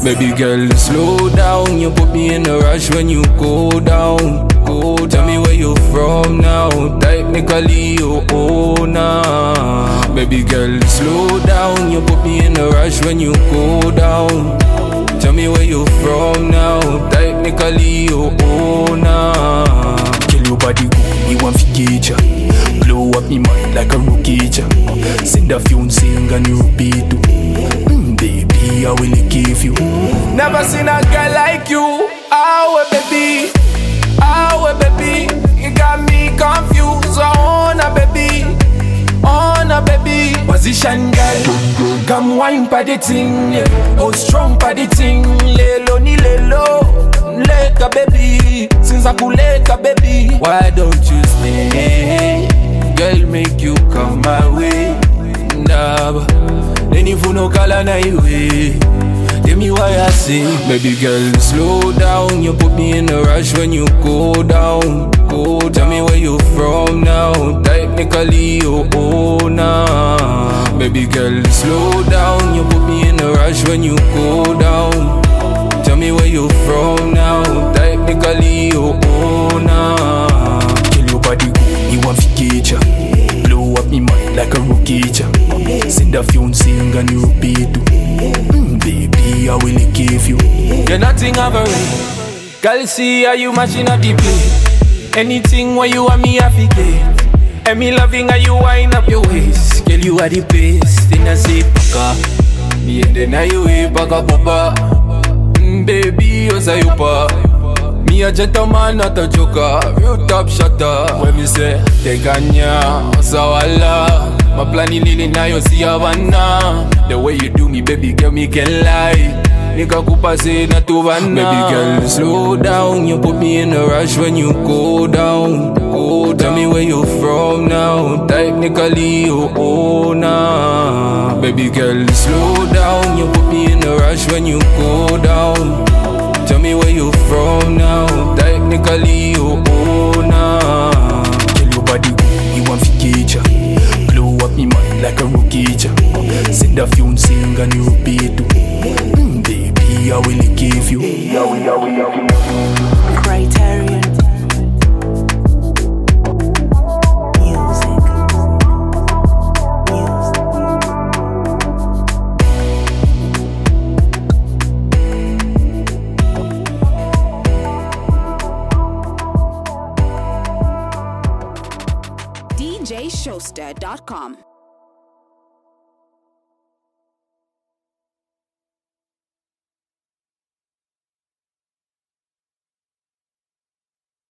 Baby girl, slow down. You put me in a rush when you go down. Go, tell me where you from now. Technically you owner. Baby girl, slow down. You put me in a rush when you go down. Tell me where you from now. Technically you owner. Kill your body good, me want to get ya. Blow up me mind like a rookie ja. Send a few sing and you repeat too. Baby, I will give you. Never seen a girl like you. Oh baby, oh baby, you got me confused. Oh na baby, oh na baby. Position girl, come wine pa the thing, yeah. Oh strong pa the thing, lelo ni lelo, leka baby. Since I kuleka baby, why don't you stay? Girl, make you come my way. Nah, then if you no call na way. Tell me why I say, baby girl, slow down. You put me in a rush when you go down. Go, tell me where you from now. Technically you owner. Baby girl, slow down. You put me in a rush when you go down. Tell me where you from now. Technically you owner. Kill your body good, me want to get ya. Blow up me mind like a rookie ja. Send a few sing and you repeat too. Baby, I will give you. You're nothing of a ring. Girl, see how you mashing up the play. Anything where you want me, I forget. And me loving how you wind up your waist. Girl, you are the best. Then I say, paka. Me and then I you way, paka papa. Baby, you say you pa. Me a gentleman, not a joker. Real top shutter. When me say, take a nya, osawala. My planning lily now you see Havana. The way you do me, baby girl, me can lie. Nika kupa say na to vanna. Baby girl, slow down. You put me in a rush when you go down. Go, tell me where you from now. Technically you owner. Baby girl, slow down. You put me in a rush when you go down. Tell me where you from now. Technically you owner. Kill your body good, you want to get ya. Blow up me mind like a rookie ja. Send a few sing and you repeat too. Baby, I will give you. Criterion DJShowster.com